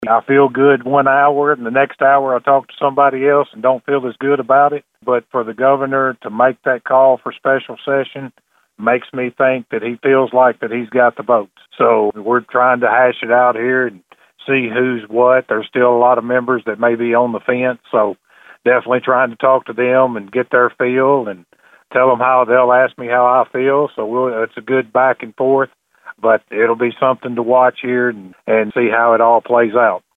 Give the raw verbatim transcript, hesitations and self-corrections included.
I feel good one hour, and the next hour I talk to somebody else and don't feel as good about it. But for the governor to make that call for special session makes me think that he feels like that he's got the votes. So we're trying to hash it out here and see who's what. There's still a lot of members that may be on the fence, so definitely trying to talk to them and get their feel and tell them how they'll ask me how I feel. So we'll, it's a good back and forth, but it'll be something to watch here and, and see how it all plays out.